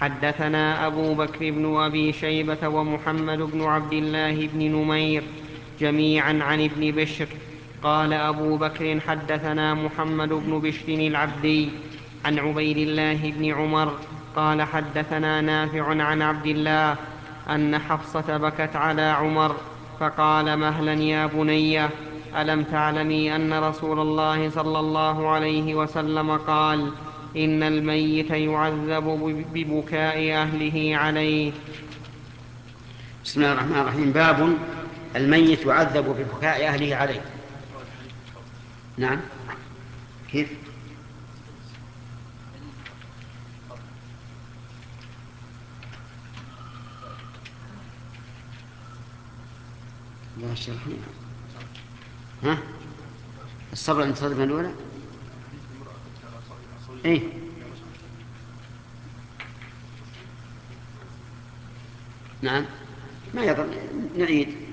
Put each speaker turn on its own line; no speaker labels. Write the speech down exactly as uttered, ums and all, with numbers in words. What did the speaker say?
حدثنا أبو بكر بن أبي شيبة ومحمد بن عبد الله بن نمير جميعا عن ابن بشر. قال أبو بكر حدثنا محمد بن بشر العبدي عن عبيد الله بن عمر قال حدثنا نافع عن عبد الله أن حفصة بكت على عمر فقال مهلا يا بنيه، ألم تعلمي أن رسول الله صلى الله عليه وسلم قال إن الميت يعذب ببكاء أهله عليه.
بسم الله الرحمن الرحيم. باب الميت يعذب ببكاء أهله عليه. نعم، كيف؟ لا شرحنا. ها؟ الصبر عند صدمة الأولى. إيه؟ نعم، ما يضر، نعيد.